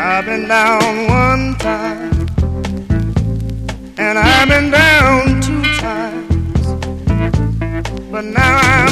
I've been down one time, and I've been down two times, but now